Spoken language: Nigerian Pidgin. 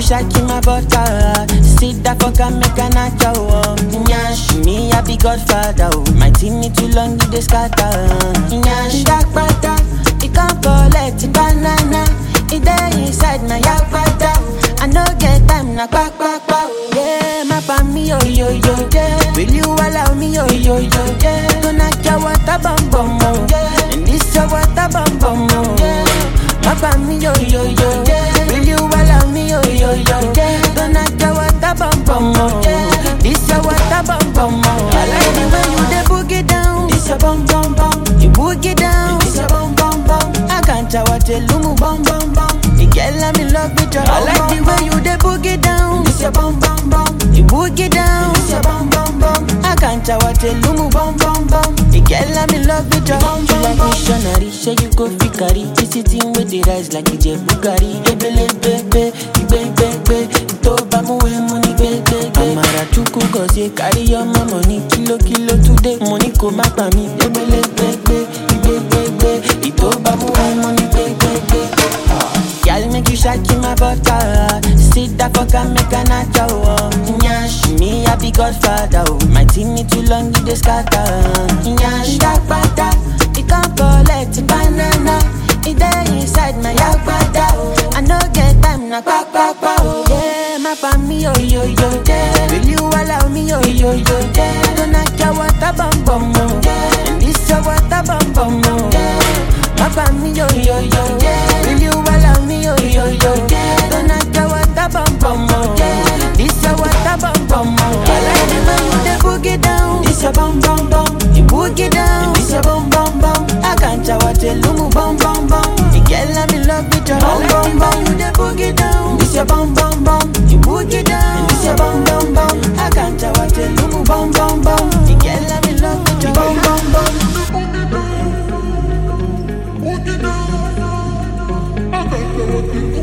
shake my butter. Sit that fuck and make a knock out. Nyash, me a big godfather. My team need too long, it dey scatter. Nyash, dark butter, it can't collect the banana. It dey inside my yak butter. I no get time, na quack. Yeah, my family, yo, yeah. Will you allow me, yo, yeah. Gonna get water bum, yeah. And this your water bum, yeah. My family, yo, yeah. Will you allow me, yo, yeah. Gonna get water bum, yeah. This your water bum, I like the way you dey boogie down. This your bum, you boogie down. This your bum. I can't tell what you lumu bum. The girl I'm in love with your I like the way you dey boogie down. This your bum. You boogie down. This your bum. I can't tell what you lumu bum. The girl I'm in love with your bum. You like missionary, say you go fikari. This thing with the rise like it's a Bugatti. Ebele bebe, to bamu we money bebe. Amara chuku gozi carry your money kilo today. Money come back by me. Ebele bebe, to bamu we money bebe. Girl, make you shake my butter. Sit that fuck and make a knock out. Nyash, me a big godfather. My team need too long, it dey scatter. Nyash, dark butter, it can't collect the banana. It dey inside my yak butter. I no get time, na quack. Yeah, my family, yo, yeah. Will you allow me, yo, yeah. Gonna get water bum, yeah. And this your water bum, yeah. My family, yo, yeah. Will you allow me, yo, yeah. Gonna get water bum, yeah. This your water bum, I like the way you dey boogie down. This your bum, you boogie down. This your bum, I can't tell what you lumu bum. The girl I'm in love with your bum. I like the way you dey boogie down. This your bum, you boogie down. This your bum, I can't tell what you lumu bum. The girl I'm in love with your bum. I can't